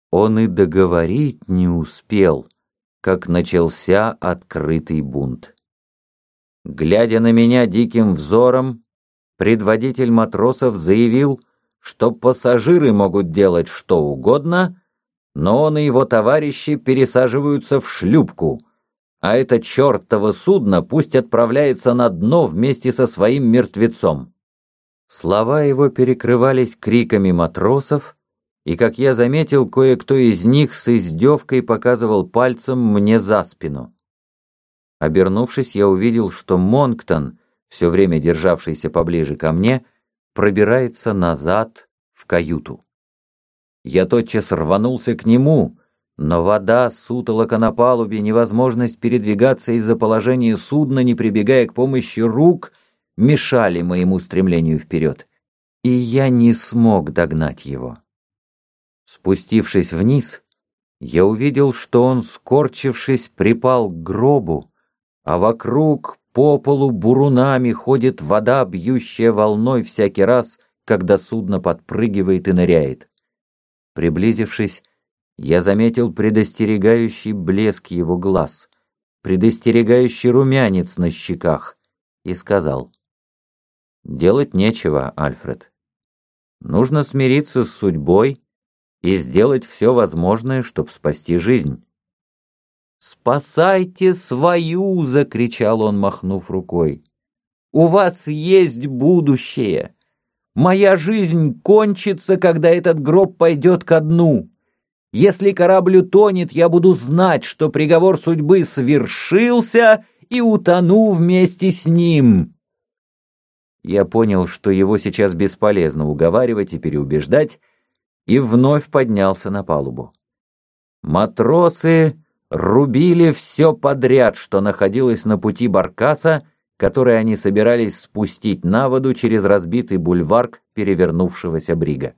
Он и договорить не успел, как начался открытый бунт. Глядя на меня диким взором, предводитель матросов заявил, что пассажиры могут делать что угодно, но он и его товарищи пересаживаются в шлюпку, а это чертово судно пусть отправляется на дно вместе со своим мертвецом. Слова его перекрывались криками матросов, и, как я заметил, кое-кто из них с издевкой показывал пальцем мне за спину. Обернувшись, я увидел, что Монктон, все время державшийся поближе ко мне, пробирается назад в каюту. Я тотчас рванулся к нему, но вода, сутолока на палубе, невозможность передвигаться из-за положения судна, не прибегая к помощи рук, мешали моему стремлению вперед, и я не смог догнать его. Спустившись вниз, я увидел, что он, скорчившись, припал к гробу, а вокруг по полу бурунами ходит вода, бьющая волной всякий раз, когда судно подпрыгивает и ныряет. Приблизившись, я заметил предостерегающий блеск его глаз, предостерегающий румянец на щеках, и сказал: «Делать нечего, Альфред. Нужно смириться с судьбой и сделать все возможное, чтобы спасти жизнь». «Спасайте свою!» — закричал он, махнув рукой. «У вас есть будущее! Моя жизнь кончится, когда этот гроб пойдет ко дну. Если корабль утонет, я буду знать, что приговор судьбы свершился, и утону вместе с ним». Я понял, что его сейчас бесполезно уговаривать и переубеждать, и вновь поднялся на палубу. Матросы рубили все подряд, что находилось на пути баркаса, который они собирались спустить на воду через разбитый бульвар перевернувшегося брига.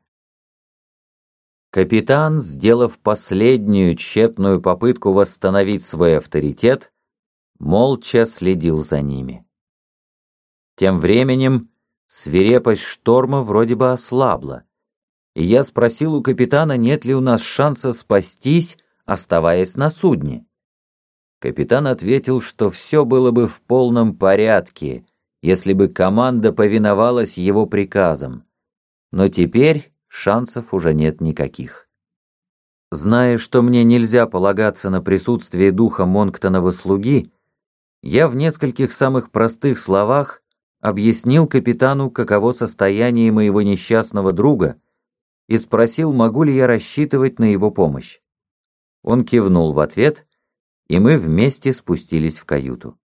Капитан, сделав последнюю тщетную попытку восстановить свой авторитет, молча следил за ними. Тем временем свирепость шторма вроде бы ослабла, и я спросил у капитана, нет ли у нас шанса спастись, оставаясь на судне. Капитан ответил, что все было бы в полном порядке, если бы команда повиновалась его приказам, но теперь шансов уже нет никаких. Зная, что мне нельзя полагаться на присутствие духа Монктонова слуги, я в нескольких самых простых словах объяснил капитану, каково состояние моего несчастного друга, и спросил, могу ли я рассчитывать на его помощь. Он кивнул в ответ, и мы вместе спустились в каюту.